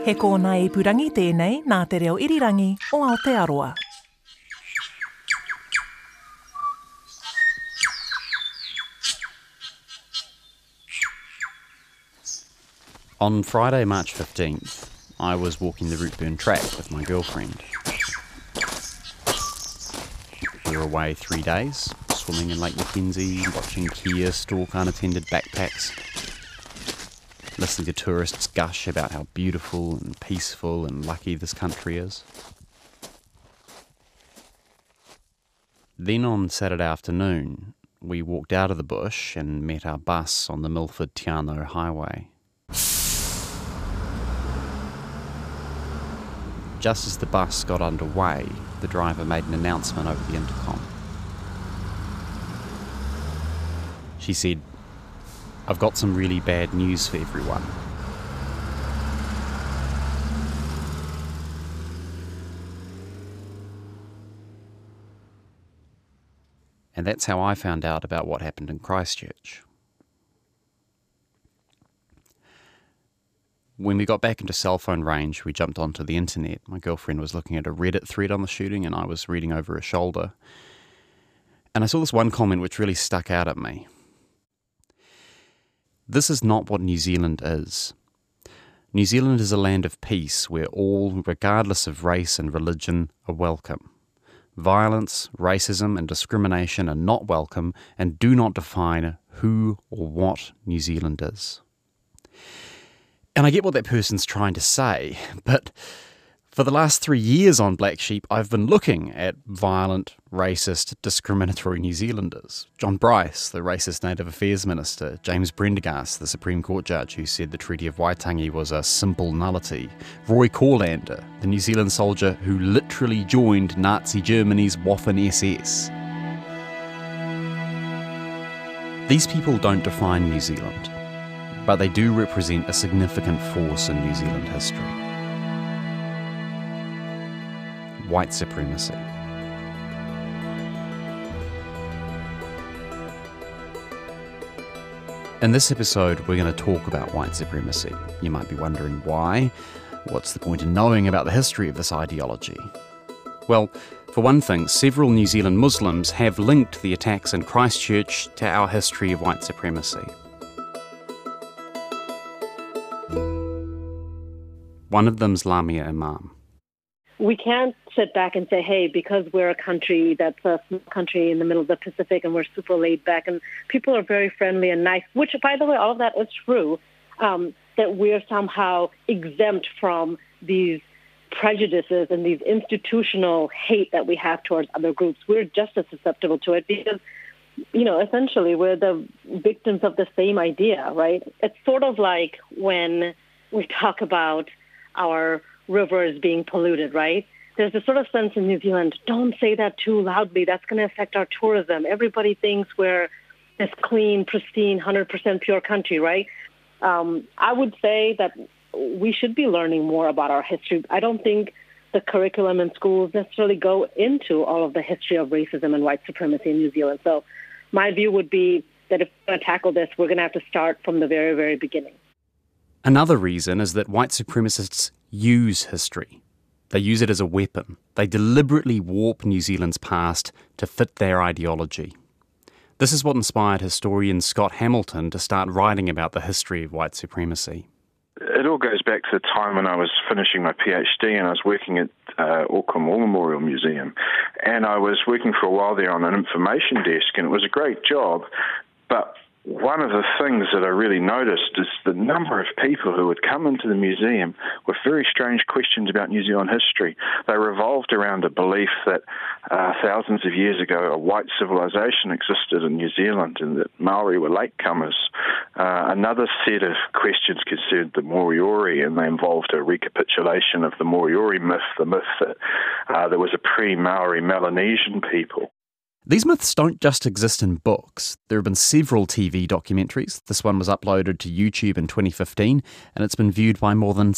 He kōna ipurangi tēnei nā te reo irirangi o Aotearoa. On Friday, March 15th, I was walking the Routeburn track with my girlfriend. We were away 3 days, swimming in Lake Mackenzie, watching Kia stalk unattended backpacks, listening to tourists gush about how beautiful and peaceful and lucky this country is. Then on Saturday afternoon, we walked out of the bush and met our bus on the Milford-Te Highway. Just as the bus got underway, the driver made an announcement over the intercom. She said, "I've got some really bad news for everyone." And that's how I found out about what happened in Christchurch. When we got back into cell phone range, we jumped onto the internet. My girlfriend was looking at a Reddit thread on the shooting and I was reading over her shoulder. And I saw this one comment which really stuck out at me. This is not what New Zealand is. New Zealand is a land of peace where all, regardless of race and religion, are welcome. Violence, racism and discrimination are not welcome and do not define who or what New Zealand is. And I get what that person's trying to say, but for the last 3 years on Black Sheep, I've been looking at violent, racist, discriminatory New Zealanders. John Bryce, the racist Native Affairs Minister, James Prendergast, the Supreme Court judge who said the Treaty of Waitangi was a simple nullity. Roy Corlander, the New Zealand soldier who literally joined Nazi Germany's Waffen-SS. These people don't define New Zealand, but they do represent a significant force in New Zealand history. White supremacy. In this episode, we're going to talk about white supremacy. You might be wondering why. What's the point in knowing about the history of this ideology? Well, for one thing, several New Zealand Muslims have linked the attacks in Christchurch to our history of white supremacy. One of them's Lamia Imam. We can't sit back and say, hey, because we're a country that's a small country in the middle of the Pacific and we're super laid back and people are very friendly and nice, which, by the way, all of that is true, that we're somehow exempt from these prejudices and these institutional hate that we have towards other groups. We're just as susceptible to it because, you know, essentially we're the victims of the same idea, right? It's sort of like when we talk about our rivers being polluted, right? There's this sort of sense in New Zealand, don't say that too loudly. That's going to affect our tourism. Everybody thinks we're this clean, pristine, 100% pure country, right? I would say that we should be learning more about our history. I don't think the curriculum in schools necessarily go into all of the history of racism and white supremacy in New Zealand. So my view would be that if we're going to tackle this, we're going to have to start from the very, very beginning. Another reason is that white supremacists use history. They use it as a weapon. They deliberately warp New Zealand's past to fit their ideology. This is what inspired historian Scott Hamilton to start writing about the history of white supremacy. It all goes back to the time when I was finishing my PhD and I was working at Auckland War Memorial Museum. And I was working for a while there on an information desk, and it was a great job, but one of the things that I really noticed is the number of people who would come into the museum with very strange questions about New Zealand history. They revolved around a belief that thousands of years ago a white civilization existed in New Zealand and that Maori were latecomers. Another set of questions concerned the Moriori, and they involved a recapitulation of the Moriori myth, the myth that there was a pre-Maori Melanesian people. These myths don't just exist in books. There have been several TV documentaries. This one was uploaded to YouTube in 2015, and it's been viewed by more than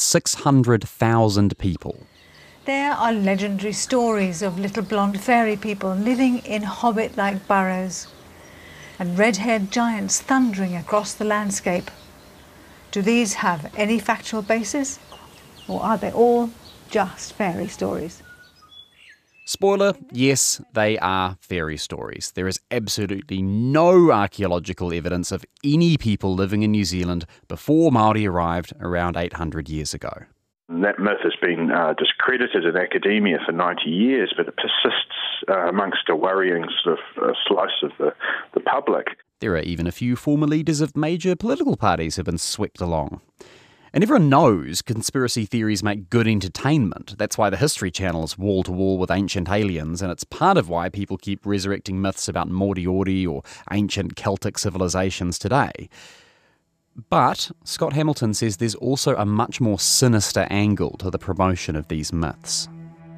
600,000 people. There are legendary stories of little blonde fairy people living in hobbit-like burrows, and red-haired giants thundering across the landscape. Do these have any factual basis? Or are they all just fairy stories? Spoiler, yes, they are fairy stories. There is absolutely no archaeological evidence of any people living in New Zealand before Māori arrived around 800 years ago. That myth has been discredited in academia for 90 years, but it persists amongst a worrying sort of slice of the public. There are even a few former leaders of major political parties who have been swept along. And everyone knows conspiracy theories make good entertainment. That's why the History Channel is wall-to-wall with ancient aliens, and it's part of why people keep resurrecting myths about Moriori or ancient Celtic civilizations today. But Scott Hamilton says there's also a much more sinister angle to the promotion of these myths.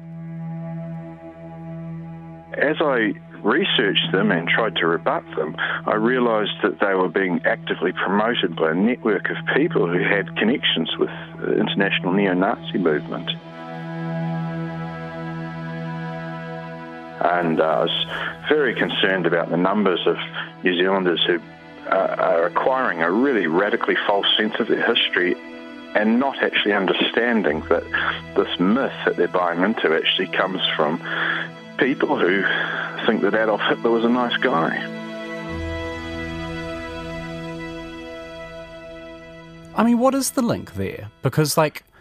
As I researched them and tried to rebut them, I realised that they were being actively promoted by a network of people who had connections with the international neo-Nazi movement. And I was very concerned about the numbers of New Zealanders who are acquiring a really radically false sense of their history and not actually understanding that this myth that they're buying into actually comes from people who think that Adolf Hitler was a nice guy. I mean, what is the link there? Because,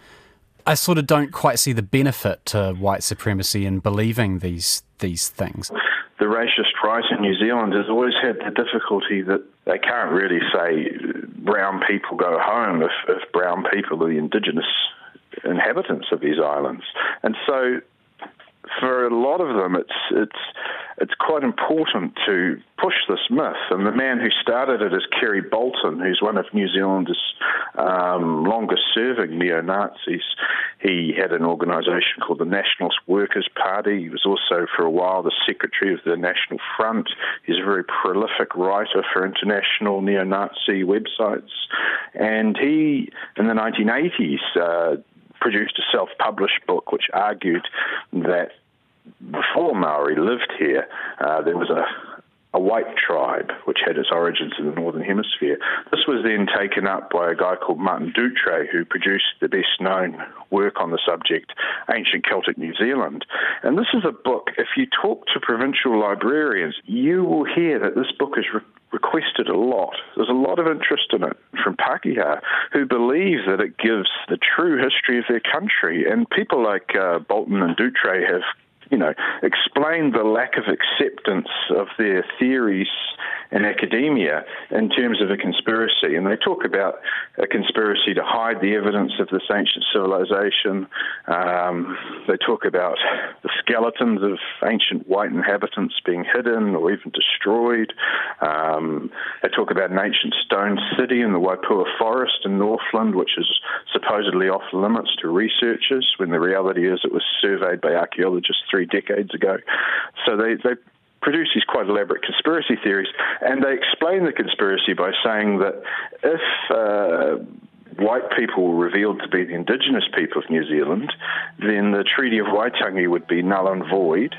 I sort of don't quite see the benefit to white supremacy in believing these things. The racist right in New Zealand has always had the difficulty that they can't really say brown people go home if brown people are the indigenous inhabitants of these islands. And so for a lot of them, it's quite important to push this myth. And the man who started it is Kerry Bolton, who's one of New Zealand's longest-serving neo-Nazis. He had an organisation called the Nationalist Workers' Party. He was also, for a while, the secretary of the National Front. He's a very prolific writer for international neo-Nazi websites. And he, in the 1980s, produced a self-published book which argued that before Maori lived here, there was a white tribe which had its origins in the Northern Hemisphere. This was then taken up by a guy called Martin Dutre, who produced the best-known work on the subject, Ancient Celtic New Zealand. And this is a book, if you talk to provincial librarians, you will hear that this book is requested a lot. There's a lot of interest in it from Pākehā who believe that it gives the true history of their country. And people like Bolton and Dutre have explained the lack of acceptance of their theories in academia in terms of a conspiracy. And they talk about a conspiracy to hide the evidence of this ancient civilization. They talk about the skeletons of ancient white inhabitants being hidden or even destroyed. They talk about an ancient stone city in the Waipua Forest in Northland, which is supposedly off limits to researchers, when the reality is it was surveyed by archaeologists 3 decades ago. So they produce these quite elaborate conspiracy theories, and they explain the conspiracy by saying that if white people were revealed to be the indigenous people of New Zealand, then the Treaty of Waitangi would be null and void,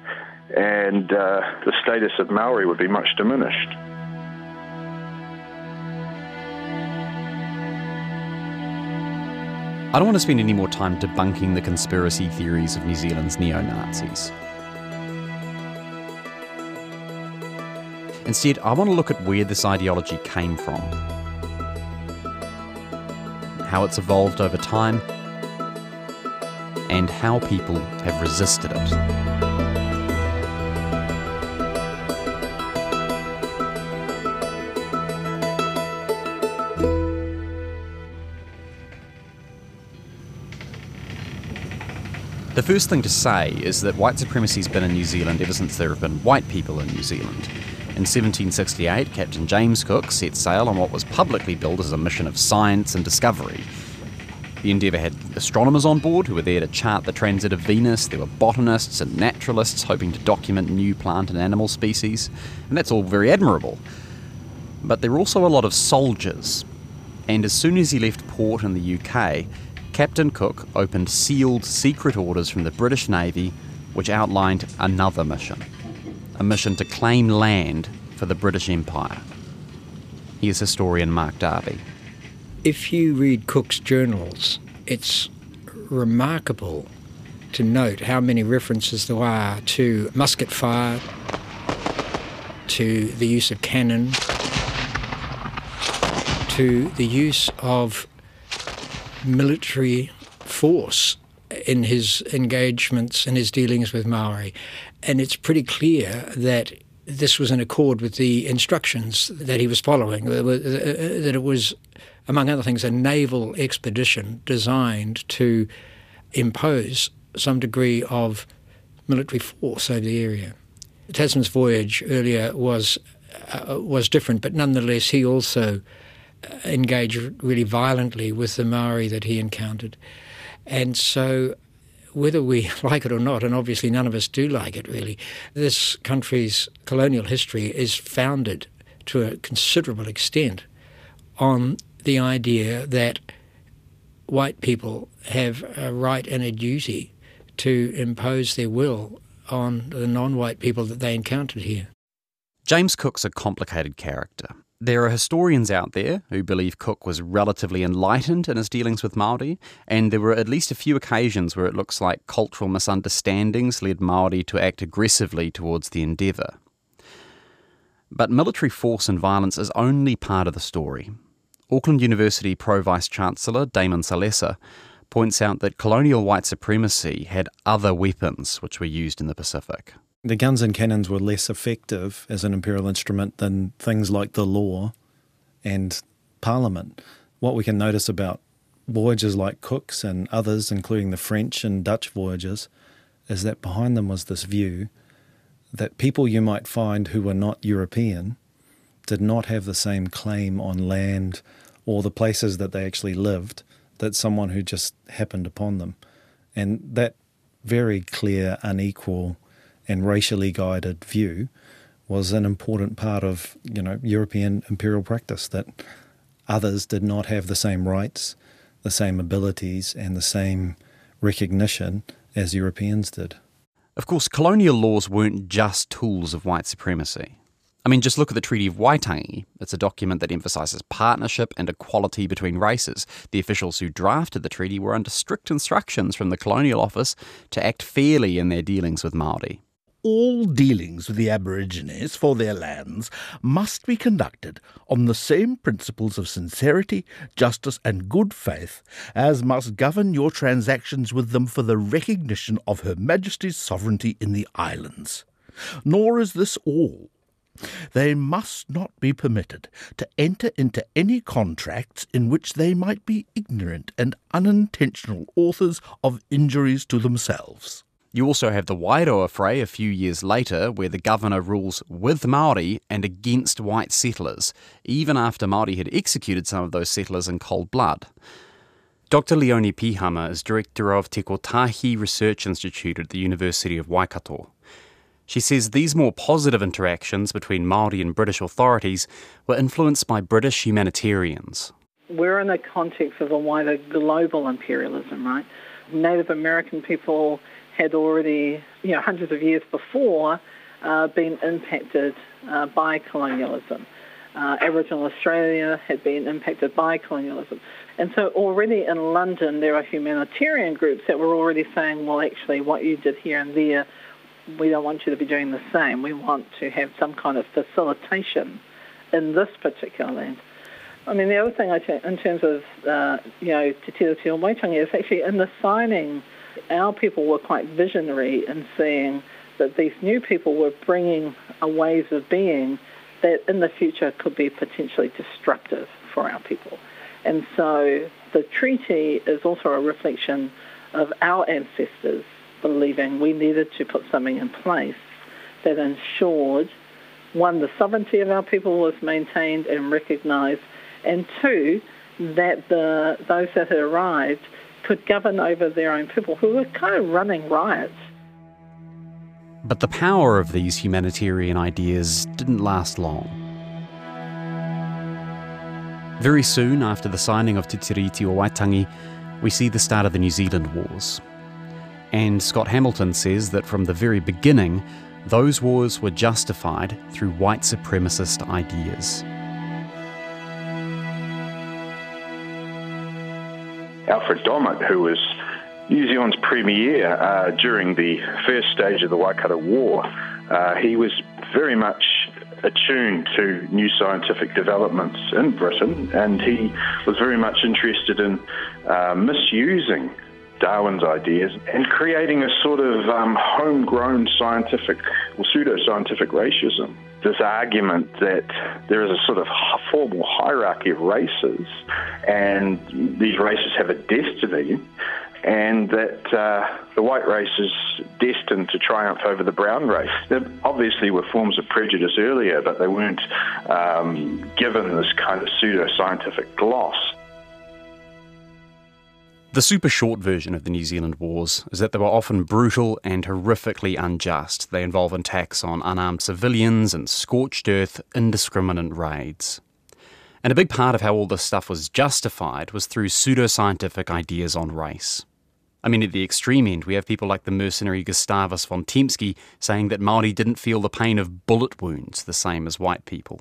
and the status of Maori would be much diminished. I don't want to spend any more time debunking the conspiracy theories of New Zealand's neo-Nazis. Instead, I want to look at where this ideology came from, how it's evolved over time, and how people have resisted it. The first thing to say is that white supremacy's been in New Zealand ever since there have been white people in New Zealand. In 1768, Captain James Cook set sail on what was publicly billed as a mission of science and discovery. The Endeavour had astronomers on board who were there to chart the transit of Venus. There were botanists and naturalists hoping to document new plant and animal species, and that's all very admirable. But there were also a lot of soldiers, and as soon as he left port in the UK, Captain Cook opened sealed secret orders from the British Navy which outlined another mission, a mission to claim land for the British Empire. Here's historian Mark Darby. If you read Cook's journals, it's remarkable to note how many references there are to musket fire, to the use of cannon, to the use of military force in his engagements and his dealings with Maori. And it's pretty clear that this was in accord with the instructions that he was following, that it was, among other things, a naval expedition designed to impose some degree of military force over the area. Tasman's voyage earlier was different, but nonetheless he also engaged really violently with the Maori that he encountered. And so whether we like it or not, and obviously none of us do like it really, this country's colonial history is founded to a considerable extent on the idea that white people have a right and a duty to impose their will on the non-white people that they encountered here. James Cook's a complicated character. There are historians out there who believe Cook was relatively enlightened in his dealings with Māori, and there were at least a few occasions where it looks like cultural misunderstandings led Māori to act aggressively towards the endeavour. But military force and violence is only part of the story. Auckland University Pro-Vice-Chancellor Damon Salesa points out that colonial white supremacy had other weapons which were used in the Pacific. The guns and cannons were less effective as an imperial instrument than things like the law and Parliament. What we can notice about voyages like Cook's and others, including the French and Dutch voyages, is that behind them was this view that people you might find who were not European did not have the same claim on land or the places that they actually lived that someone who just happened upon them. And that very clear, unequal and racially guided view was an important part of, European imperial practice, that others did not have the same rights, the same abilities and the same recognition as Europeans did. Of course, colonial laws weren't just tools of white supremacy. I mean, just look at the Treaty of Waitangi. It's a document that emphasises partnership and equality between races. The officials who drafted the treaty were under strict instructions from the Colonial Office to act fairly in their dealings with Māori. All dealings with the Aborigines for their lands must be conducted on the same principles of sincerity, justice and good faith as must govern your transactions with them for the recognition of Her Majesty's sovereignty in the islands. Nor is this all. They must not be permitted to enter into any contracts in which they might be ignorant and unintentional authors of injuries to themselves. You also have the Wairoa Fray a few years later, where the governor rules with Māori and against white settlers, even after Māori had executed some of those settlers in cold blood. Dr. Leonie Pihama is director of Te Kotahi Research Institute at the University of Waikato. She says these more positive interactions between Māori and British authorities were influenced by British humanitarians. We're in a context of a wider global imperialism, right? Native American people had already, hundreds of years before, been impacted by colonialism. Aboriginal Australia had been impacted by colonialism. And so already in London, there are humanitarian groups that were already saying, well, actually, what you did here and there, we don't want you to be doing the same. We want to have some kind of facilitation in this particular land. I mean, the other thing in terms of, Te Tiro Te Waitangi is actually in the signing, our people were quite visionary in seeing that these new people were bringing ways of being that in the future could be potentially destructive for our people. And so the treaty is also a reflection of our ancestors believing we needed to put something in place that ensured, one, the sovereignty of our people was maintained and recognised, and two, that those that had arrived could govern over their own people who were kind of running riots. But the power of these humanitarian ideas didn't last long. Very soon after the signing of Te Tiriti o Waitangi, we see the start of the New Zealand Wars. And Scott Hamilton says that from the very beginning, those wars were justified through white supremacist ideas. Alfred Domett, who was New Zealand's premier during the first stage of the Waikato War. He was very much attuned to new scientific developments in Britain, and he was very much interested in misusing Darwin's ideas and creating a sort of homegrown scientific or pseudo-scientific racism. This argument that there is a sort of formal hierarchy of races and these races have a destiny, and that the white race is destined to triumph over the brown race. There obviously were forms of prejudice earlier, but they weren't given this kind of pseudo-scientific gloss. The super short version of the New Zealand Wars is that they were often brutal and horrifically unjust. They involve attacks on unarmed civilians and scorched earth, indiscriminate raids. And a big part of how all this stuff was justified was through pseudo-scientific ideas on race. I mean, at the extreme end, we have people like the mercenary Gustavus von Tempsky saying that Māori didn't feel the pain of bullet wounds the same as white people.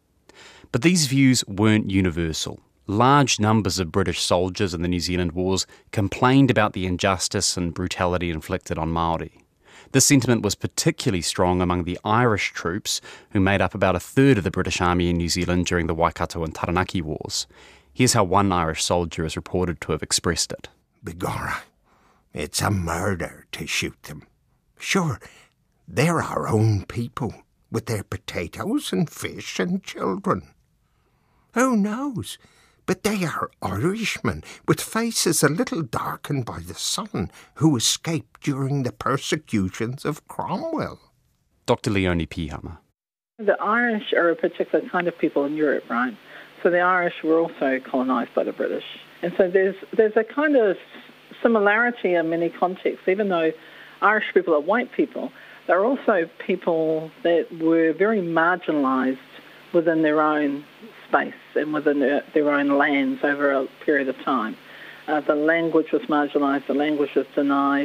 But these views weren't universal. Large numbers of British soldiers in the New Zealand Wars complained about the injustice and brutality inflicted on Māori. This sentiment was particularly strong among the Irish troops, who made up about a third of the British Army in New Zealand during the Waikato and Taranaki Wars. Here's how one Irish soldier is reported to have expressed it. Begorra, it's a murder to shoot them. Sure, they're our own people, with their potatoes and fish and children. Who knows? But they are Irishmen, with faces a little darkened by the sun, who escaped during the persecutions of Cromwell. Dr. Leonie Pihama. The Irish are a particular kind of people in Europe, right? So the Irish were also colonised by the British. And so there's a kind of similarity in many contexts. Even though Irish people are white people, they're also people that were very marginalised within their own space and within their own lands over a period of time. The language was marginalised, the language was denied,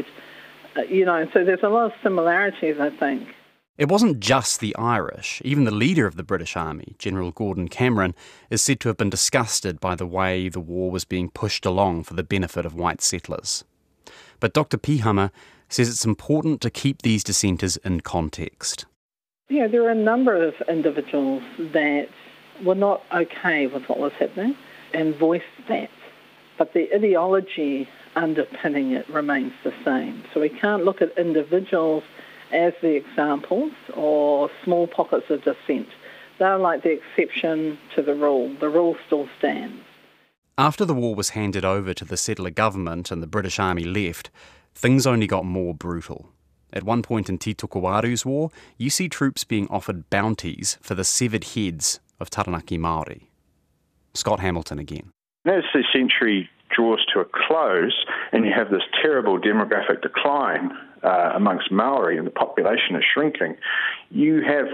so there's a lot of similarities, I think. It wasn't just the Irish. Even the leader of the British Army, General Gordon Cameron, is said to have been disgusted by the way the war was being pushed along for the benefit of white settlers. But Dr. Pihama says it's important to keep these dissenters in context. Yeah, there are a number of individuals that were not okay with what was happening and voiced that. But the ideology underpinning it remains the same. So we can't look at individuals as the examples or small pockets of dissent. They're like the exception to the rule. The rule still stands. After the war was handed over to the settler government and the British Army left, things only got more brutal. At one point in Te Tukuwaru's war, you see troops being offered bounties for the severed heads of Taranaki Māori. Scott Hamilton again. As the century draws to a close and you have this terrible demographic decline amongst Maori and the population is shrinking, you have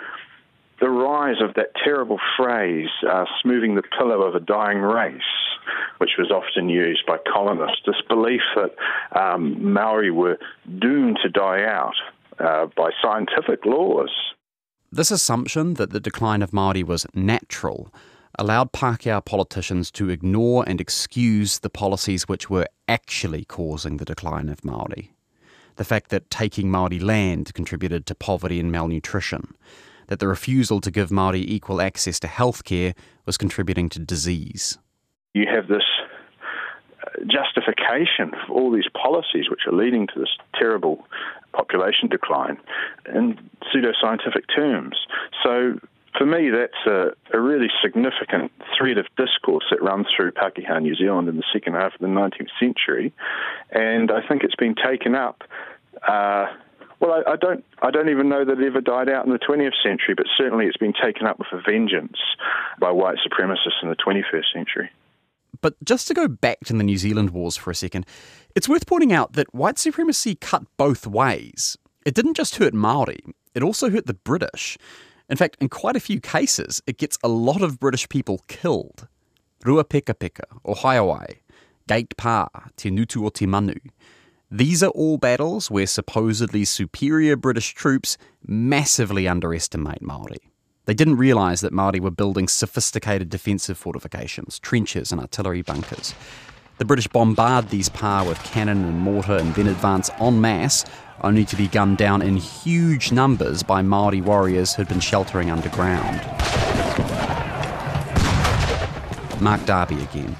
the rise of that terrible phrase, smoothing the pillow of a dying race, which was often used by colonists, this belief that Maori were doomed to die out by scientific laws. This assumption that the decline of Māori was natural allowed Pākehā politicians to ignore and excuse the policies which were actually causing the decline of Māori. The fact that taking Māori land contributed to poverty and malnutrition, that the refusal to give Māori equal access to healthcare was contributing to disease. You have this justification for all these policies which are leading to this terrible population decline in pseudoscientific terms. So for me, that's a really significant thread of discourse that runs through Pākehā New Zealand in the second half of the 19th century, and I think it's been taken up. Well, I don't even know that it ever died out in the 20th century, but certainly it's been taken up with a vengeance by white supremacists in the 21st century. But just to go back to the New Zealand Wars for a second, it's worth pointing out that white supremacy cut both ways. It didn't just hurt Māori, it also hurt the British. In fact, in quite a few cases, it gets a lot of British people killed. Ruapekapeka or Haiawai, Gate Pā, Te Nutu o Te Manu. These are all battles where supposedly superior British troops massively underestimate Māori. They didn't realise that Māori were building sophisticated defensive fortifications, trenches and artillery bunkers. The British bombard these pa with cannon and mortar and then advance en masse, only to be gunned down in huge numbers by Māori warriors who'd been sheltering underground. Mark Darby again.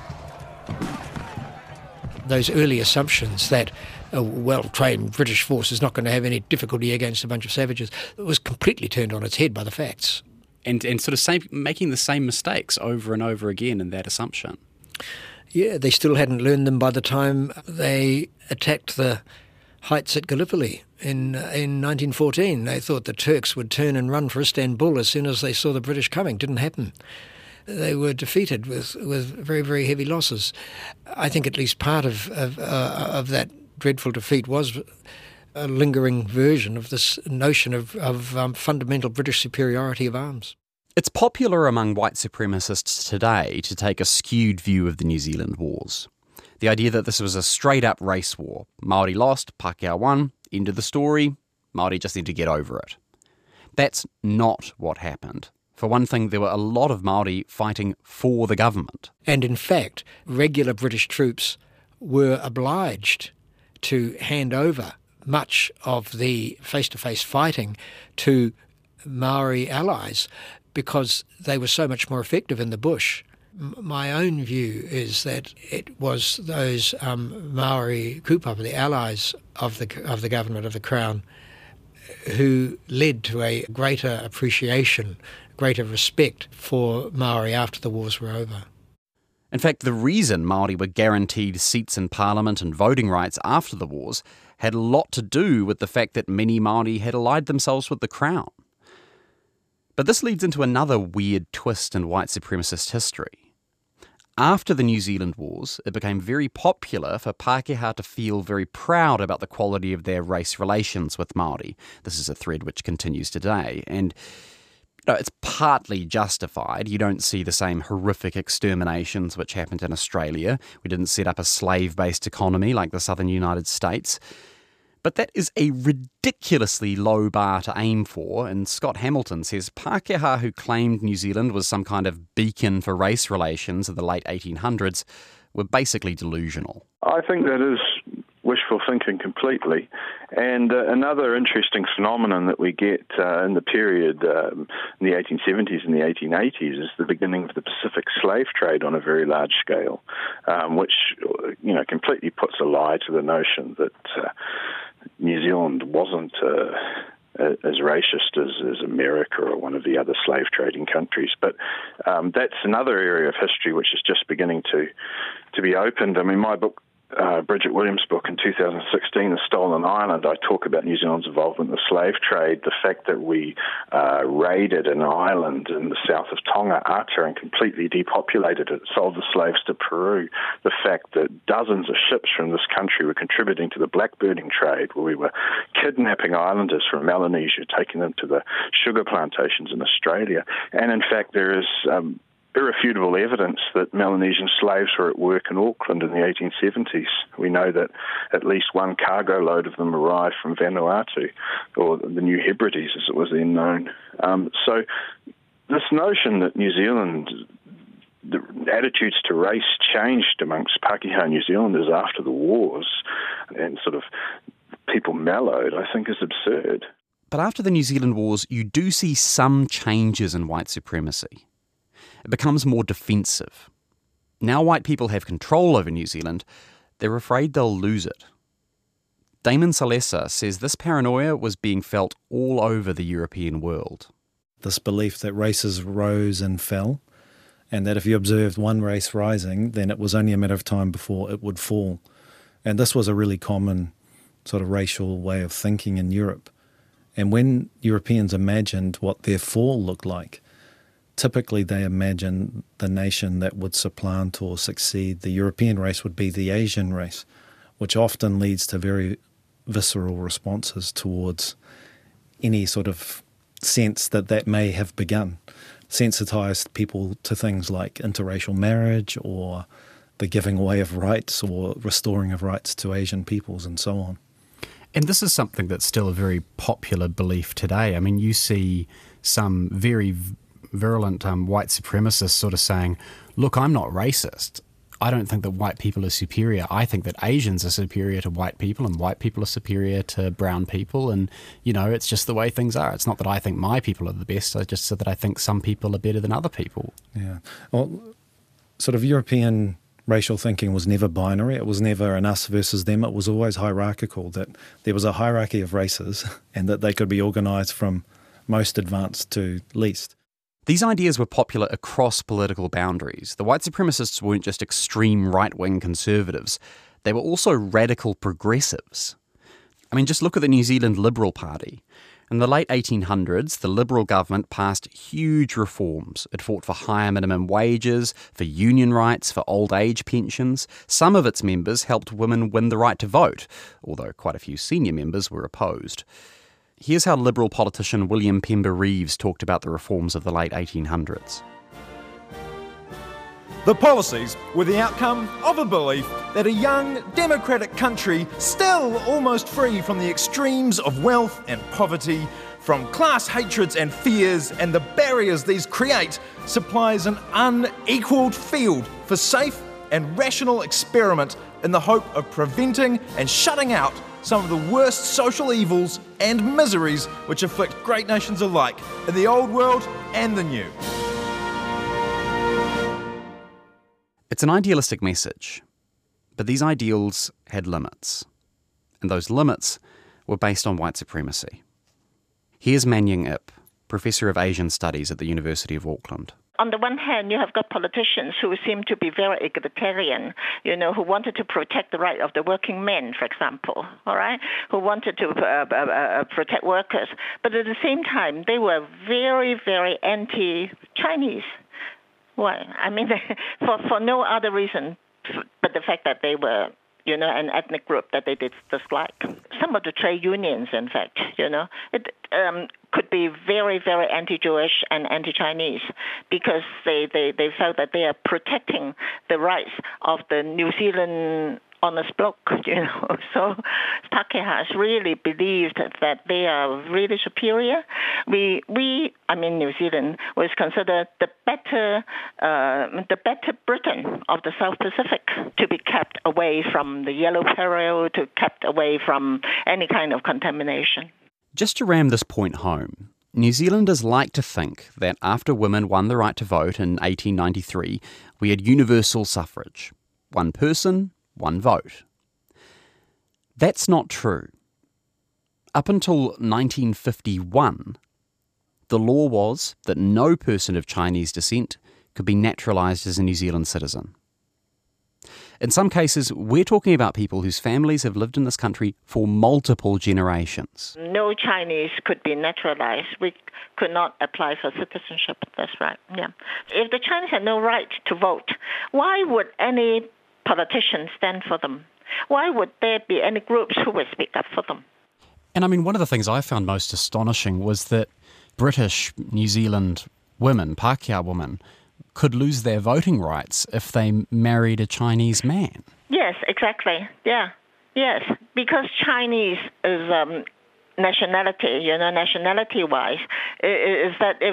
Those early assumptions that a well-trained British force is not going to have any difficulty against a bunch of savages was completely turned on its head by the facts. And sort of making the same mistakes over and over again in that assumption. Yeah, they still hadn't learned them by the time they attacked the heights at Gallipoli in 1914. They thought the Turks would turn and run for Istanbul as soon as they saw the British coming. Didn't happen. They were defeated with very, very heavy losses. I think at least part of that dreadful defeat was a lingering version of this notion of fundamental British superiority of arms. It's popular among white supremacists today to take a skewed view of the New Zealand wars. The idea that this was a straight-up race war. Māori lost, Pākehā won, end of the story, Māori just need to get over it. That's not what happened. For one thing, there were a lot of Māori fighting for the government. And in fact, regular British troops were obliged to hand over much of the face-to-face fighting to Maori allies because they were so much more effective in the bush. My own view is that it was those Maori kupapa, the allies of the government of the Crown, who led to a greater appreciation, greater respect for Maori after the wars were over. In fact, the reason Māori were guaranteed seats in Parliament and voting rights after the wars had a lot to do with the fact that many Māori had allied themselves with the Crown. But this leads into another weird twist in white supremacist history. After the New Zealand Wars, it became very popular for Pākehā to feel very proud about the quality of their race relations with Māori. This is a thread which continues today, and it's partly justified. You don't see the same horrific exterminations which happened in Australia. We didn't set up a slave-based economy like the southern United States. But that is a ridiculously low bar to aim for, and Scott Hamilton says Pākehā, who claimed New Zealand was some kind of beacon for race relations in the late 1800s, were basically delusional. I think that is wishful thinking completely. And another interesting phenomenon that we get in the period in the 1870s and the 1880s is the beginning of the Pacific slave trade on a very large scale, which completely puts a lie to the notion that New Zealand wasn't as racist as America or one of the other slave trading countries. But that's another area of history which is just beginning to be opened. I mean, my book, Bridget Williams' book in 2016, The Stolen Island, I talk about New Zealand's involvement in the slave trade, the fact that we raided an island in the south of Tonga, Ata, and completely depopulated it, sold the slaves to Peru, the fact that dozens of ships from this country were contributing to the blackbirding trade, where we were kidnapping islanders from Melanesia, taking them to the sugar plantations in Australia. And in fact, there is irrefutable evidence that Melanesian slaves were at work in Auckland in the 1870s. We know that at least one cargo load of them arrived from Vanuatu, or the New Hebrides as it was then known. So this notion that New Zealand, the attitudes to race changed amongst Pākehā New Zealanders after the wars and sort of people mellowed, I think is absurd. But after the New Zealand Wars, you do see some changes in white supremacy. It becomes more defensive. Now white people have control over New Zealand, they're afraid they'll lose it. Damon Salesa says this paranoia was being felt all over the European world. This belief that races rose and fell, and that if you observed one race rising, then it was only a matter of time before it would fall. And this was a really common sort of racial way of thinking in Europe. And when Europeans imagined what their fall looked like, typically they imagine the nation that would supplant or succeed the European race would be the Asian race, which often leads to very visceral responses towards any sort of sense that may have begun, sensitized people to things like interracial marriage or the giving away of rights or restoring of rights to Asian peoples and so on. And this is something that's still a very popular belief today. I mean, you see some very virulent white supremacists sort of saying, look, I'm not racist. I don't think that white people are superior. I think that Asians are superior to white people and white people are superior to brown people. And, it's just the way things are. It's not that I think my people are the best. I just said that I think some people are better than other people. Yeah. Well, sort of European racial thinking was never binary. It was never an us versus them. It was always hierarchical, that there was a hierarchy of races and that they could be organised from most advanced to least. These ideas were popular across political boundaries. The white supremacists weren't just extreme right-wing conservatives. They were also radical progressives. I mean, just look at the New Zealand Liberal Party. In the late 1800s, the Liberal government passed huge reforms. It fought for higher minimum wages, for union rights, for old age pensions. Some of its members helped women win the right to vote, although quite a few senior members were opposed. Here's how Liberal politician William Pember Reeves talked about the reforms of the late 1800s. The policies were the outcome of a belief that a young, democratic country, still almost free from the extremes of wealth and poverty, from class hatreds and fears and the barriers these create, supplies an unequalled field for safe and rational experiment in the hope of preventing and shutting out some of the worst social evils and miseries which afflict great nations alike in the old world and the new. It's an idealistic message, but these ideals had limits, and those limits were based on white supremacy. Here's Manying Ip, Professor of Asian Studies at the University of Auckland. On the one hand, you have got politicians who seem to be very egalitarian, who wanted to protect the right of the working men, for example, all right, who wanted to protect workers. But at the same time, they were very, very anti-Chinese. Why? I mean, for no other reason but the fact that they were, an ethnic group that they did dislike. Some of the trade unions, in fact, it could be very, very anti-Jewish and anti-Chinese because they felt that they are protecting the rights of the New Zealand honest bloke, So Pākehā really believed that they are really superior. New Zealand was considered the better Britain of the South Pacific, to be kept away from the yellow peril, to kept away from any kind of contamination. Just to ram this point home, New Zealanders like to think that after women won the right to vote in 1893, we had universal suffrage. One person, one vote. That's not true. Up until 1951, the law was that no person of Chinese descent could be naturalised as a New Zealand citizen. In some cases, we're talking about people whose families have lived in this country for multiple generations. No Chinese could be naturalised. We could not apply for citizenship. That's right, yeah. If the Chinese had no right to vote, why would any politicians stand for them? Why would there be any groups who would speak up for them? And one of the things I found most astonishing was that British New Zealand women, Pākehā women, could lose their voting rights if they married a Chinese man. Yes, exactly. Yeah, yes, because Chinese is nationality, nationality-wise, is that if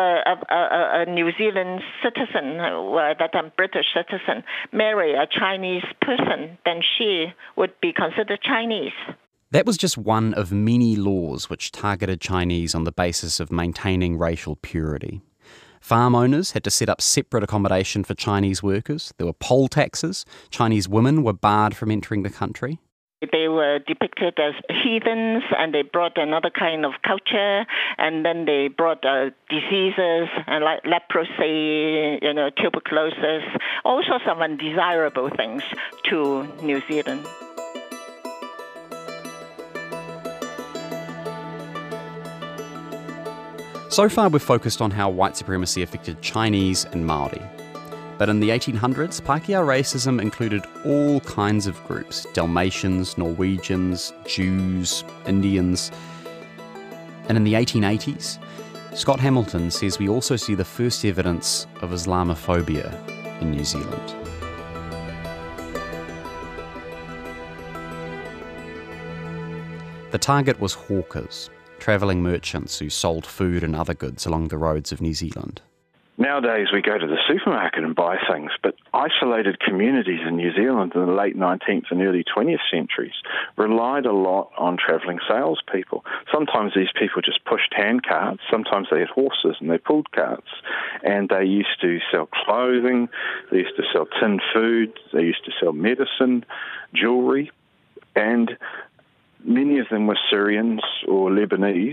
a New Zealand citizen, or that time British citizen, marry a Chinese person, then she would be considered Chinese. That was just one of many laws which targeted Chinese on the basis of maintaining racial purity. Farm owners had to set up separate accommodation for Chinese workers. There were poll taxes. Chinese women were barred from entering the country. They were depicted as heathens, and they brought another kind of culture, and then they brought diseases and like leprosy, tuberculosis, all sorts of undesirable things to New Zealand. So far, we've focused on how white supremacy affected Chinese and Māori. But in the 1800s, Pākehā racism included all kinds of groups: Dalmatians, Norwegians, Jews, Indians. And in the 1880s, Scott Hamilton says we also see the first evidence of Islamophobia in New Zealand. The target was hawkers, travelling merchants who sold food and other goods along the roads of New Zealand. Nowadays, we go to the supermarket and buy things, but isolated communities in New Zealand in the late 19th and early 20th centuries relied a lot on travelling salespeople. Sometimes these people just pushed hand carts, sometimes they had horses and they pulled carts, and they used to sell clothing, they used to sell tinned food, they used to sell medicine, jewellery, and many of them were Syrians or Lebanese,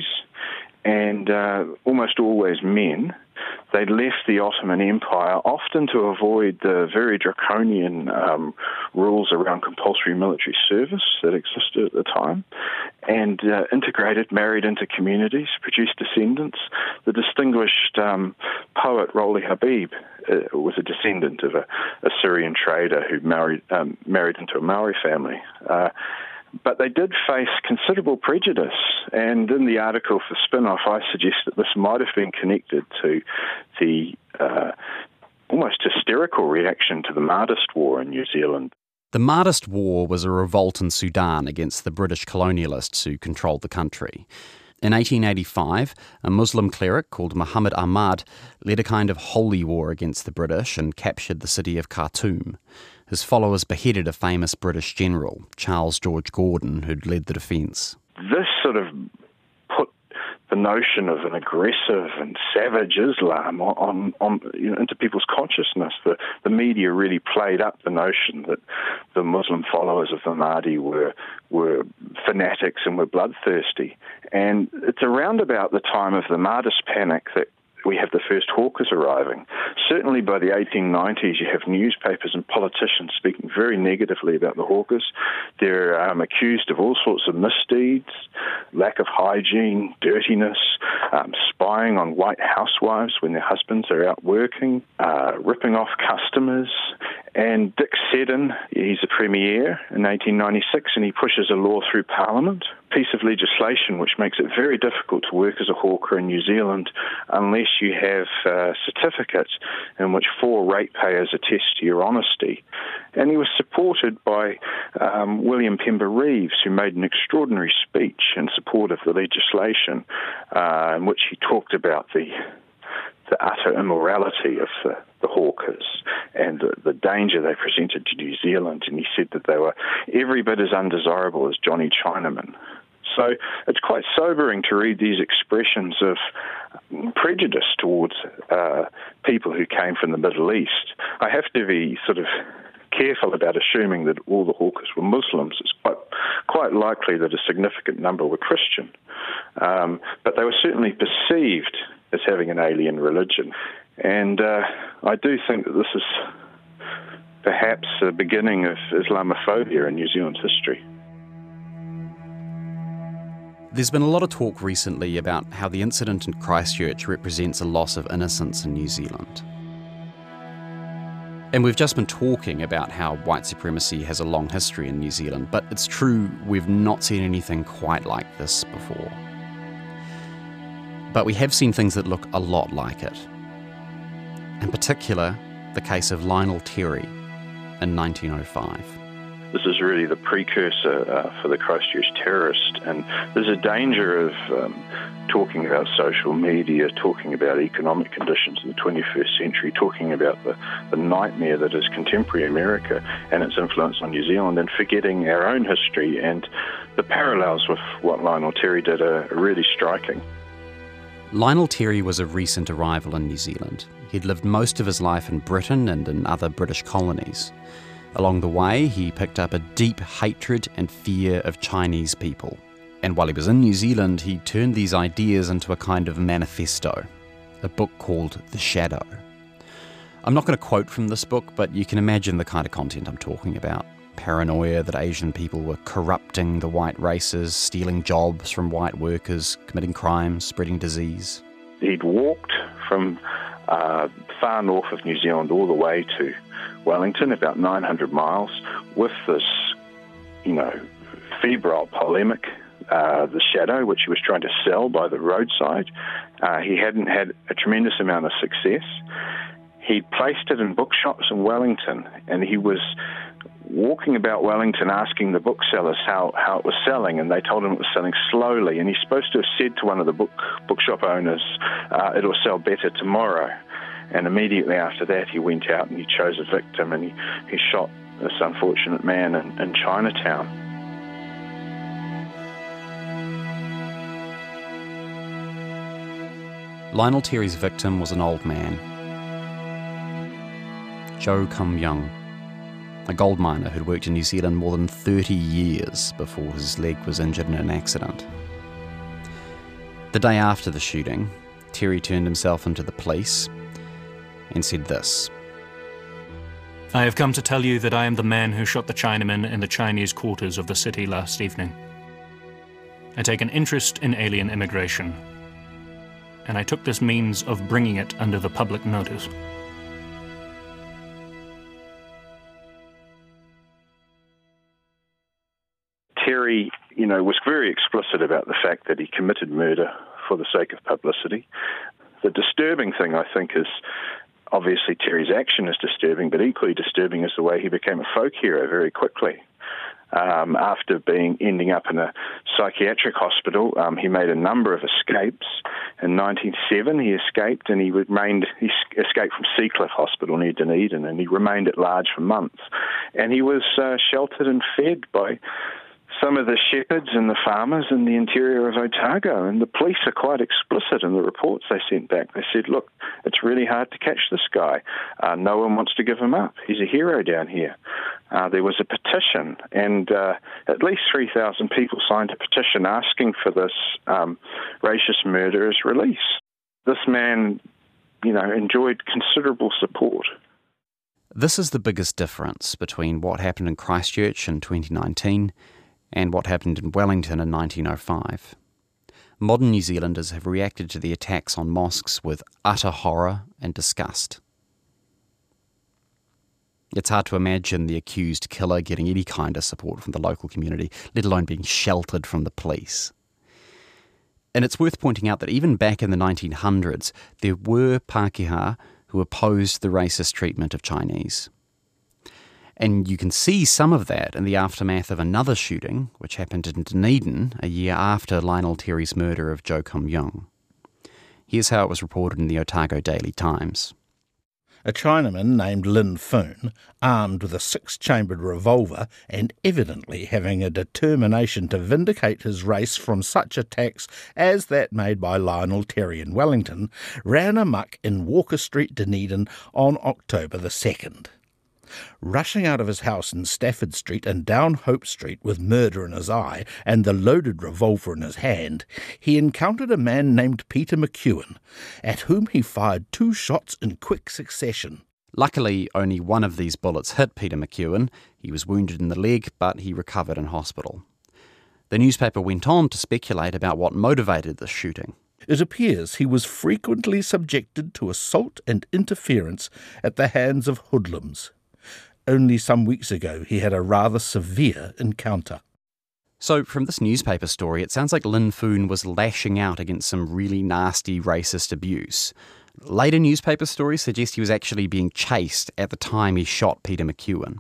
and almost always men. They'd left the Ottoman Empire, often to avoid the very draconian rules around compulsory military service that existed at the time, and integrated, married into communities, produced descendants. The distinguished poet Roli Habib was a descendant of a Syrian trader who married into a Maori family. But they did face considerable prejudice, and in the article for Spin-Off, I suggest that this might have been connected to the almost hysterical reaction to the Mahdist War in New Zealand. The Mahdist War was a revolt in Sudan against the British colonialists who controlled the country. In 1885, a Muslim cleric called Muhammad Ahmad led a kind of holy war against the British and captured the city of Khartoum. His followers beheaded a famous British general, Charles George Gordon, who'd led the defence. This sort of put the notion of an aggressive and savage Islam into people's consciousness. The media really played up the notion that the Muslim followers of the Mahdi were fanatics and were bloodthirsty. And it's around about the time of the Mahdist panic that we have the first hawkers arriving. Certainly by the 1890s, you have newspapers and politicians speaking very negatively about the hawkers. They're accused of all sorts of misdeeds, lack of hygiene, dirtiness, spying on white housewives when their husbands are out working, ripping off customers. And Dick Seddon, he's a premier in 1896, and he pushes a law through Parliament, piece of legislation which makes it very difficult to work as a hawker in New Zealand unless you have certificates in which 4 ratepayers attest to your honesty. And he was supported by William Pember Reeves, who made an extraordinary speech in support of the legislation, in which he talked about the utter immorality of the hawkers and the danger they presented to New Zealand. And he said that they were every bit as undesirable as Johnny Chinaman. So it's quite sobering to read these expressions of prejudice towards people who came from the Middle East. I have to be sort of careful about assuming that all the hawkers were Muslims. It's quite likely that a significant number were Christian. But they were certainly perceived as having an alien religion. And I do think that this is perhaps the beginning of Islamophobia in New Zealand's history. There's been a lot of talk recently about how the incident in Christchurch represents a loss of innocence in New Zealand. And we've just been talking about how white supremacy has a long history in New Zealand, but it's true we've not seen anything quite like this before. But we have seen things that look a lot like it. In particular, the case of Lionel Terry in 1905. This is really the precursor for the Christchurch terrorist, and there's a danger of talking about social media, talking about economic conditions in the 21st century, talking about the nightmare that is contemporary America and its influence on New Zealand, and forgetting our own history. And the parallels with what Lionel Terry did are really striking. Lionel Terry was a recent arrival in New Zealand. He'd lived most of his life in Britain and in other British colonies. Along the way, he picked up a deep hatred and fear of Chinese people. And while he was in New Zealand, he turned these ideas into a kind of manifesto, a book called The Shadow. I'm not going to quote from this book, but you can imagine the kind of content I'm talking about. Paranoia that Asian people were corrupting the white races, stealing jobs from white workers, committing crimes, spreading disease. He'd walked from far north of New Zealand all the way to Wellington, about 900 miles, with this, febrile polemic, The Shadow, which he was trying to sell by the roadside. He hadn't had a tremendous amount of success. He placed it in bookshops in Wellington, and he was walking about Wellington asking the booksellers how it was selling, and they told him it was selling slowly. And he's supposed to have said to one of the bookshop owners, it'll sell better tomorrow. And immediately after that, he went out and he chose a victim, and he shot this unfortunate man in Chinatown. Lionel Terry's victim was an old man, Joe Kum Young, a gold miner who'd worked in New Zealand more than 30 years before his leg was injured in an accident. The day after the shooting, Terry turned himself into the police and said this: "I have come to tell you that I am the man who shot the Chinaman in the Chinese quarters of the city last evening. I take an interest in alien immigration, and I took this means of bringing it under the public notice." Terry, was very explicit about the fact that he committed murder for the sake of publicity. The disturbing thing, I think, is obviously Terry's action is disturbing, but equally disturbing is the way he became a folk hero very quickly. After ending up in a psychiatric hospital, he made a number of escapes. In 1907, he escaped, and he escaped from Seacliff Hospital near Dunedin, and he remained at large for months. And he was sheltered and fed by some of the shepherds and the farmers in the interior of Otago, and the police are quite explicit in the reports they sent back. They said, look, it's really hard to catch this guy. No one wants to give him up. He's a hero down here. There was a petition, and at least 3,000 people signed a petition asking for this racist murderer's release. This man, enjoyed considerable support. This is the biggest difference between what happened in Christchurch in 2019 and what happened in Wellington in 1905. Modern New Zealanders have reacted to the attacks on mosques with utter horror and disgust. It's hard to imagine the accused killer getting any kind of support from the local community, let alone being sheltered from the police. And it's worth pointing out that even back in the 1900s, there were Pākehā who opposed the racist treatment of Chinese. And you can see some of that in the aftermath of another shooting, which happened in Dunedin a year after Lionel Terry's murder of Joe Kum Young. Here's how it was reported in the Otago Daily Times. A Chinaman named Lin Foon, armed with a 6-chambered revolver and evidently having a determination to vindicate his race from such attacks as that made by Lionel Terry in Wellington, ran amok in Walker Street, Dunedin on October the 2nd. Rushing out of his house in Stafford Street and down Hope Street with murder in his eye and the loaded revolver in his hand, he encountered a man named Peter McEwen, at whom he fired 2 shots in quick succession. Luckily, only one of these bullets hit Peter McEwen. He was wounded in the leg, but he recovered in hospital. The newspaper went on to speculate about what motivated the shooting. It appears he was frequently subjected to assault and interference at the hands of hoodlums. Only some weeks ago he had a rather severe encounter. So from this newspaper story, it sounds like Lin Foon was lashing out against some really nasty racist abuse. Later newspaper stories suggest he was actually being chased at the time he shot Peter McEwen.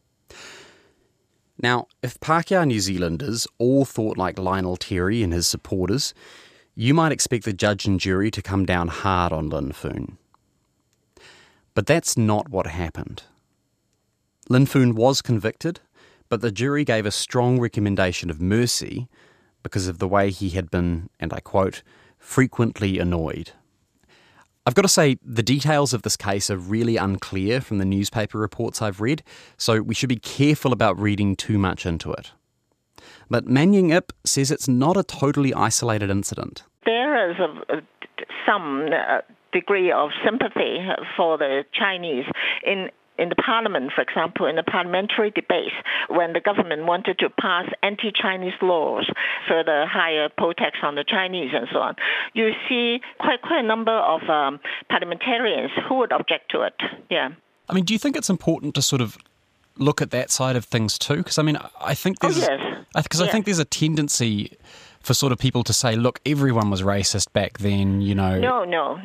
Now, if Pākehā New Zealanders all thought like Lionel Terry and his supporters, you might expect the judge and jury to come down hard on Lin Foon. But that's not what happened. Lin Foon was convicted, but the jury gave a strong recommendation of mercy because of the way he had been, and I quote, frequently annoyed. I've got to say, the details of this case are really unclear from the newspaper reports I've read, so we should be careful about reading too much into it. But Manying Ip says it's not a totally isolated incident. There is some degree of sympathy for the Chinese in the parliament, for example, in the parliamentary debate, when the government wanted to pass anti-Chinese laws, further higher poll tax on the Chinese and so on, you see quite a number of parliamentarians who would object to it. Yeah. I mean, do you think it's important to sort of look at that side of things too? Because, I mean, I think there's... I think there's a tendency for sort of people to say, look, everyone was racist back then, you know. No.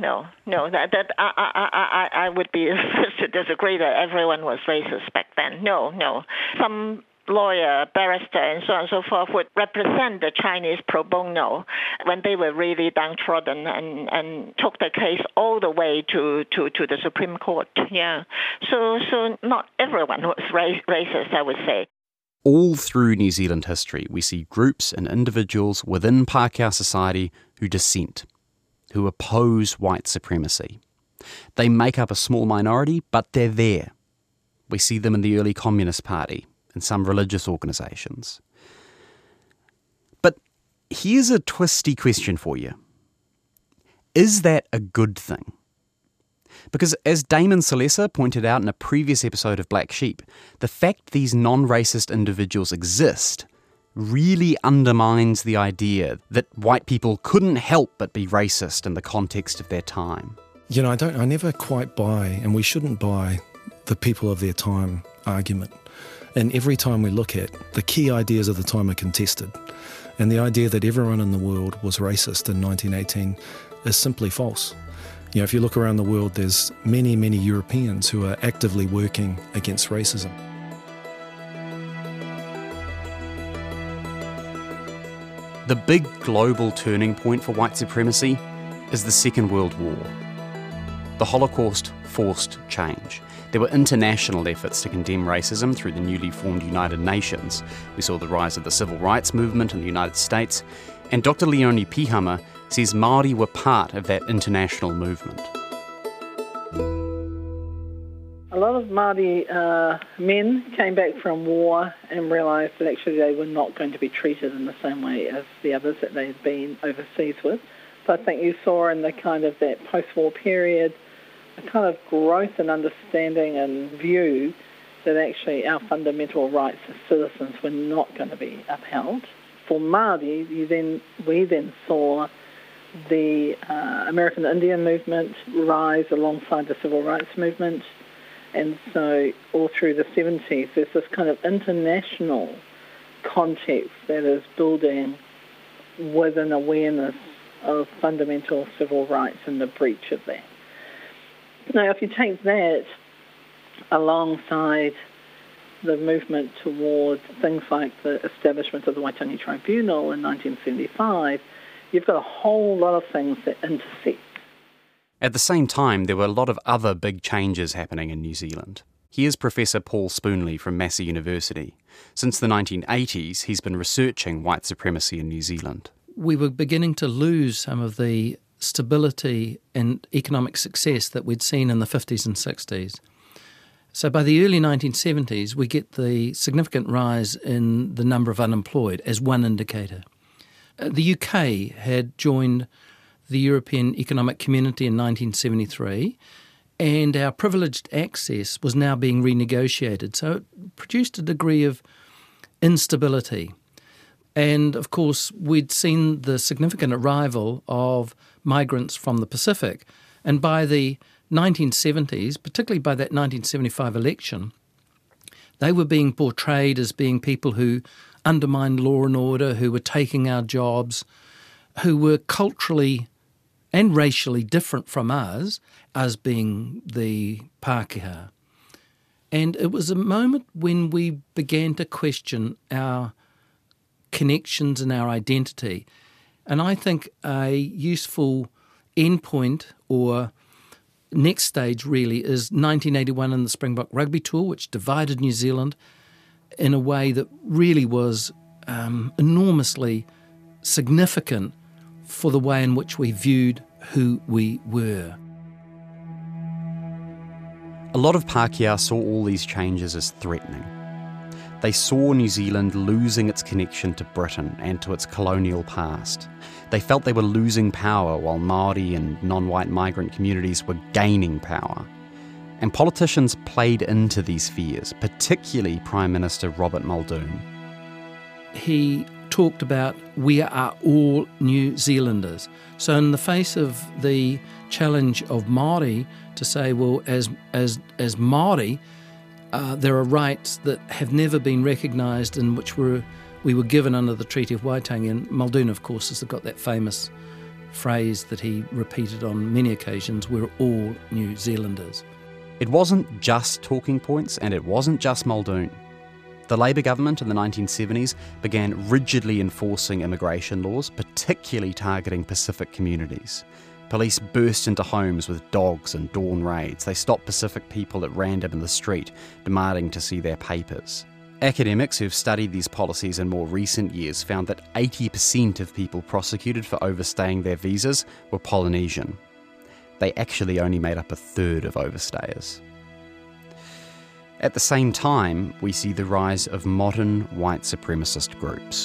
I would be to disagree that everyone was racist back then. No. Some lawyer, barrister, and so on and so forth would represent the Chinese pro bono when they were really downtrodden and took the case all the way to the Supreme Court. Yeah. So not everyone was racist, I would say. All through New Zealand history, we see groups and individuals within Pākehā society who dissent, who oppose white supremacy. They make up a small minority, but they're there. We see them in the early Communist Party, and some religious organisations. But here's a twisty question for you. Is that a good thing? Because as Damon Salesa pointed out in a previous episode of Black Sheep, the fact these non-racist individuals exist really undermines the idea that white people couldn't help but be racist in the context of their time. You know, I never quite buy, and we shouldn't buy, the people of their time argument. And every time we look at, the key ideas of the time are contested. And the idea that everyone in the world was racist in 1918 is simply false. You know, if you look around the world, there's many, many Europeans who are actively working against racism. The big global turning point for white supremacy is the Second World War. The Holocaust forced change. There were international efforts to condemn racism through the newly formed United Nations. We saw the rise of the civil rights movement in the United States, and Dr. Leonie Pihama says Māori were part of that international movement. A lot of Māori men came back from war and realised that actually they were not going to be treated in the same way as the others that they had been overseas with. So I think you saw in the kind of that post-war period a kind of growth and understanding and view that actually our fundamental rights as citizens were not going to be upheld. For Māori, we then saw the American Indian movement rise alongside the civil rights movement, and so all through the 70s there's this kind of international context that is building with an awareness of fundamental civil rights and the breach of that. Now, if you take that alongside the movement towards things like the establishment of the Waitangi Tribunal in 1975, you've got a whole lot of things that intersect. At the same time, there were a lot of other big changes happening in New Zealand. Here's Professor Paul Spoonley from Massey University. Since the 1980s, he's been researching white supremacy in New Zealand. We were beginning to lose some of the stability and economic success that we'd seen in the 50s and 60s. So by the early 1970s, we get the significant rise in the number of unemployed as one indicator. The UK had joined the European Economic Community in 1973, and our privileged access was now being renegotiated. So it produced a degree of instability. And, of course, we'd seen the significant arrival of migrants from the Pacific. And by the 1970s, particularly by that 1975 election, they were being portrayed as being people who undermined law and order, who were taking our jobs, who were culturally and racially different from us, as being the Pākehā. And it was a moment when we began to question our connections and our identity. And I think a useful endpoint or next stage really is 1981 in the Springbok Rugby Tour, which divided New Zealand in a way that really was enormously significant for the way in which we viewed who we were. A lot of Pākehā saw all these changes as threatening. They saw New Zealand losing its connection to Britain and to its colonial past. They felt they were losing power while Māori and non-white migrant communities were gaining power. And politicians played into these fears, particularly Prime Minister Robert Muldoon. He talked about, we are all New Zealanders. So in the face of the challenge of Māori to say, well, as Māori, there are rights that have never been recognised and which we were given under the Treaty of Waitangi. And Muldoon, of course, has got that famous phrase that he repeated on many occasions, we're all New Zealanders. It wasn't just talking points and it wasn't just Muldoon. The Labour government in the 1970s began rigidly enforcing immigration laws, particularly targeting Pacific communities. Police burst into homes with dogs and dawn raids. They stopped Pacific people at random in the street, demanding to see their papers. Academics who've studied these policies in more recent years found that 80% of people prosecuted for overstaying their visas were Polynesian. They actually only made up a third of overstayers. At the same time, we see the rise of modern white supremacist groups.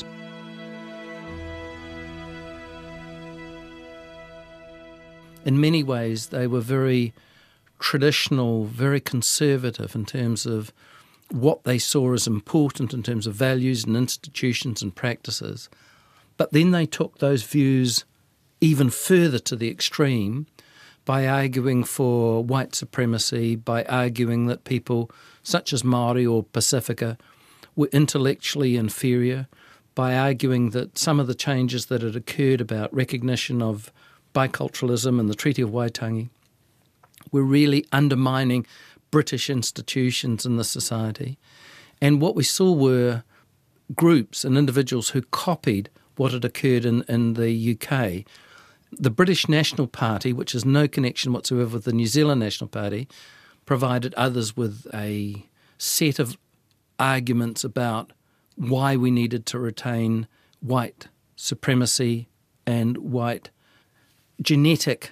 In many ways, they were very traditional, very conservative in terms of what they saw as important in terms of values and institutions and practices. But then they took those views even further to the extreme by arguing for white supremacy, by arguing that people such as Māori or Pacifica were intellectually inferior, by arguing that some of the changes that had occurred about recognition of biculturalism and the Treaty of Waitangi were really undermining British institutions in the society. And what we saw were groups and individuals who copied what had occurred in the UK. The British National Party, which has no connection whatsoever with the New Zealand National Party, provided others with a set of arguments about why we needed to retain white supremacy and white genetic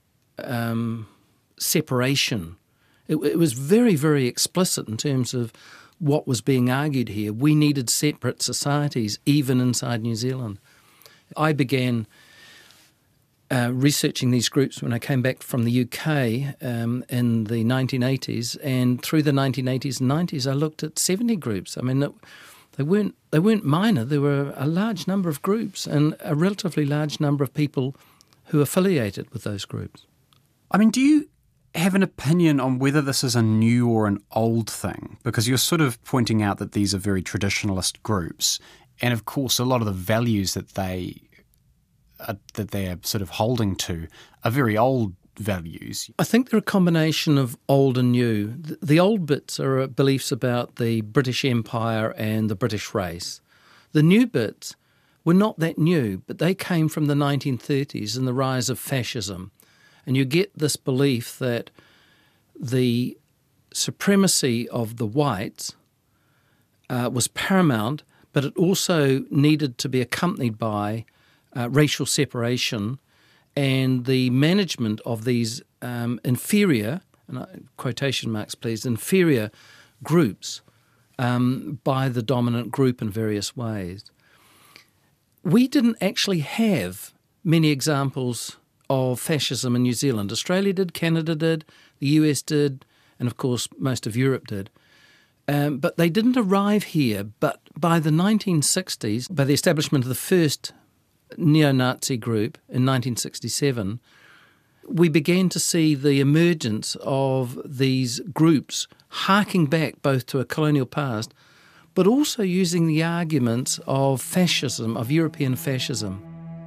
separation. It was very, very explicit in terms of what was being argued here. We needed separate societies, even inside New Zealand. I began researching these groups when I came back from the UK in the 1980s, and through the 1980s and 90s I looked at 70 groups. I mean, they weren't minor. There were a large number of groups and a relatively large number of people who affiliated with those groups. I mean, do you have an opinion on whether this is a new or an old thing? Because you're sort of pointing out that these are very traditionalist groups, and of course a lot of the values that they're sort of holding to are very old values. I think they're a combination of old and new. The old bits are beliefs about the British Empire and the British race. The new bits were not that new, but they came from the 1930s and the rise of fascism. And you get this belief that the supremacy of the whites was paramount, but it also needed to be accompanied by racial separation and the management of these inferior, quotation marks please, inferior groups by the dominant group in various ways. We didn't actually have many examples of fascism in New Zealand. Australia did, Canada did, the US did, and of course most of Europe did. But they didn't arrive here. But by the 1960s, by the establishment of the first neo-Nazi group in 1967, we began to see the emergence of these groups harking back both to a colonial past, but also using the arguments of fascism, of European fascism.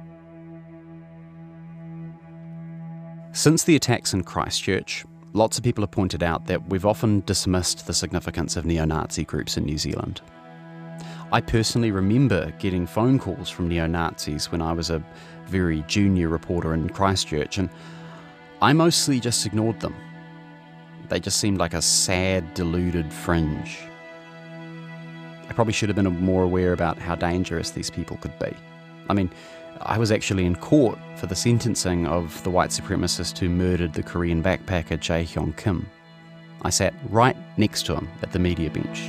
Since the attacks in Christchurch, lots of people have pointed out that we've often dismissed the significance of neo-Nazi groups in New Zealand. I personally remember getting phone calls from neo-Nazis when I was a very junior reporter in Christchurch, and I mostly just ignored them. They just seemed like a sad, deluded fringe. I probably should have been more aware about how dangerous these people could be. I mean, I was actually in court for the sentencing of the white supremacist who murdered the Korean backpacker Jae Hyung Kim. I sat right next to him at the media bench.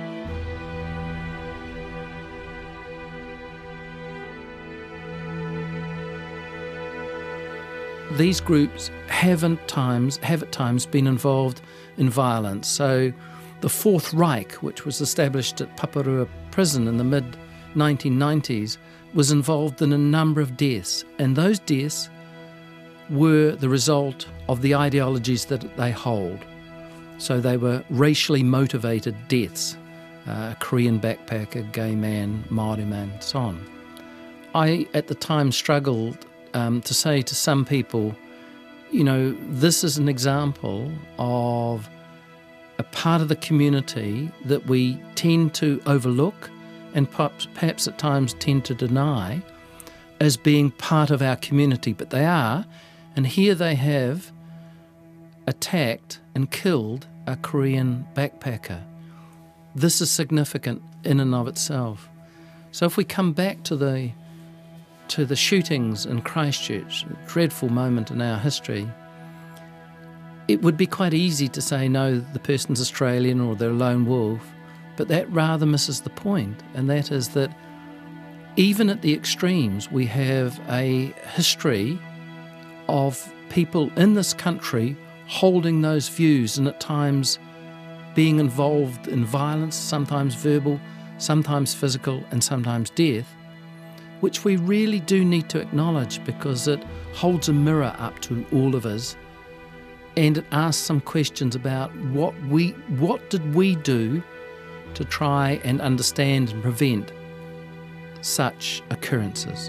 These groups have at times been involved in violence. So the Fourth Reich, which was established at Paparua Prison in the mid-1990s, was involved in a number of deaths. And those deaths were the result of the ideologies that they hold. So they were racially motivated deaths. Korean backpacker, gay man, Māori man, so on. I, at the time, struggled to say to some people, you know, this is an example of a part of the community that we tend to overlook and perhaps at times tend to deny as being part of our community, but they are. And here they have attacked and killed a Korean backpacker. This is significant in and of itself. So if we come back to the shootings in Christchurch, a dreadful moment in our history, it would be quite easy to say, no, the person's Australian or they're a lone wolf, but that rather misses the point, and that is that even at the extremes, we have a history of people in this country holding those views and at times being involved in violence, sometimes verbal, sometimes physical, and sometimes death, which we really do need to acknowledge because it holds a mirror up to all of us and it asks some questions about what did we do to try and understand and prevent such occurrences.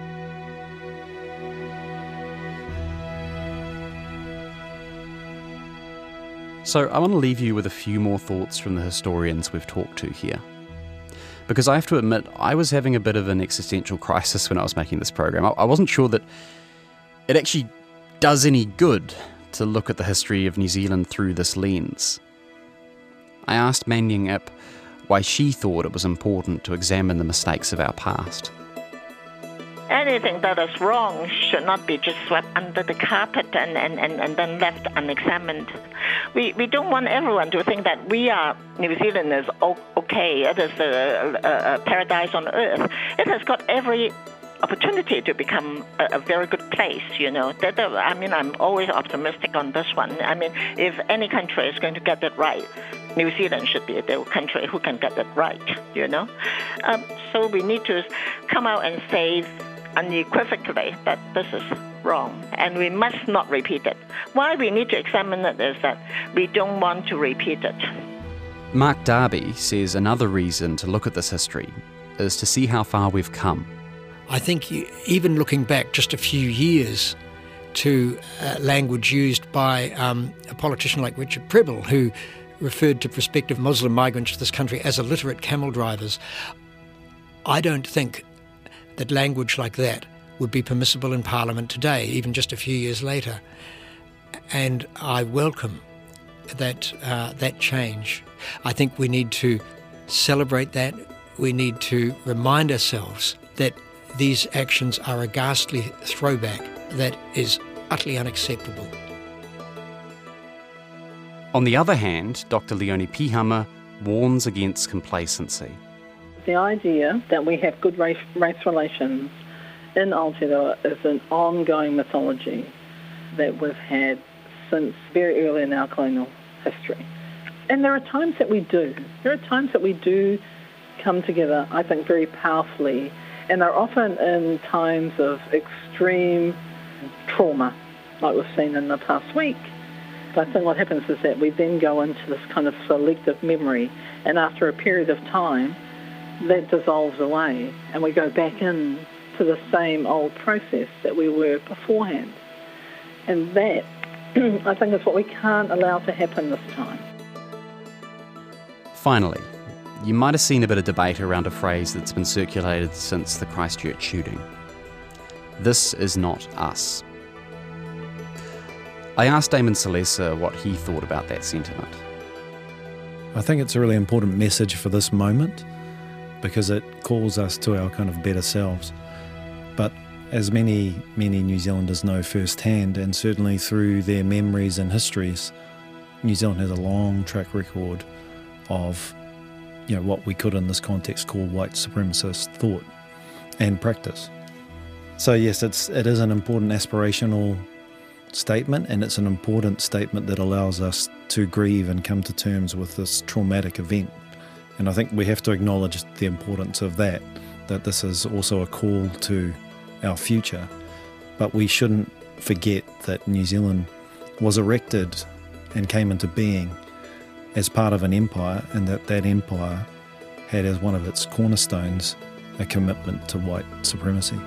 So I want to leave you with a few more thoughts from the historians we've talked to here. Because I have to admit, I was having a bit of an existential crisis when I was making this program. I wasn't sure that it actually does any good to look at the history of New Zealand through this lens. I asked Man Ying Ip why she thought it was important to examine the mistakes of our past. Anything that is wrong should not be just swept under the carpet and then left unexamined. We don't want everyone to think that we are New Zealanders okay. It is a paradise on earth. It has got every opportunity to become a very good place, you know. I'm always optimistic on this one. I mean, if any country is going to get it right, New Zealand should be the country who can get it right, you know. So we need to come out and say unequivocally that this is wrong and we must not repeat it. Why we need to examine it is that we don't want to repeat it. Mark Darby says another reason to look at this history is to see how far we've come. I think even looking back just a few years to language used by a politician like Richard Prebble, who referred to prospective Muslim migrants to this country as illiterate camel drivers, I don't think that language like that would be permissible in Parliament today, even just a few years later. And I welcome that change. I think we need to celebrate that. We need to remind ourselves that these actions are a ghastly throwback that is utterly unacceptable. On the other hand, Dr. Leonie Pihama warns against complacency. The idea that we have good race relations in Aotearoa is an ongoing mythology that we've had since very early in our colonial history. And there are times that we do. There are times that we do come together, I think, very powerfully, and they're often in times of extreme trauma, like we've seen in the past week. But I think what happens is that we then go into this kind of selective memory, and after a period of time, that dissolves away, and we go back in to the same old process that we were beforehand. And that, I think, is what we can't allow to happen this time. Finally, you might have seen a bit of debate around a phrase that's been circulated since the Christchurch shooting. This is not us. I asked Damon Salesa what he thought about that sentiment. I think it's a really important message for this moment because it calls us to our kind of better selves. But as many New Zealanders know firsthand, and certainly through their memories and histories, New Zealand has a long track record of, you know, what we could in this context call white supremacist thought and practice. So yes, it is an important aspirational statement, and it's an important statement that allows us to grieve and come to terms with this traumatic event. And I think we have to acknowledge the importance of that this is also a call to our future. But we shouldn't forget that New Zealand was erected and came into being as part of an empire, and that empire had as one of its cornerstones a commitment to white supremacy.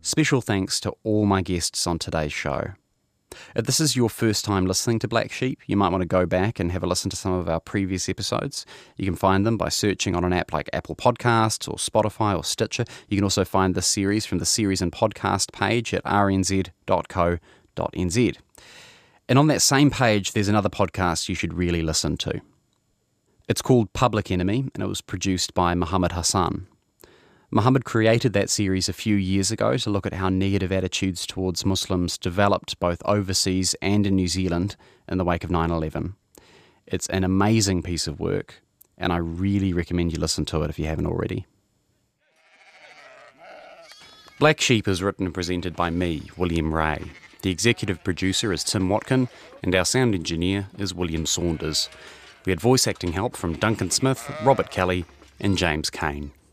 Special thanks to all my guests on today's show. If this is your first time listening to Black Sheep, you might want to go back and have a listen to some of our previous episodes. You can find them by searching on an app like Apple Podcasts or Spotify or Stitcher. You can also find this series from the series and podcast page at rnz.co.nz. And on that same page, there's another podcast you should really listen to. It's called Public Enemy, and it was produced by Muhammad Hassan. Muhammad created that series a few years ago to look at how negative attitudes towards Muslims developed both overseas and in New Zealand in the wake of 9/11. It's an amazing piece of work, and I really recommend you listen to it if you haven't already. Black Sheep is written and presented by me, William Ray. The executive producer is Tim Watkin, and our sound engineer is William Saunders. We had voice acting help from Duncan Smith, Robert Kelly, and James Kane.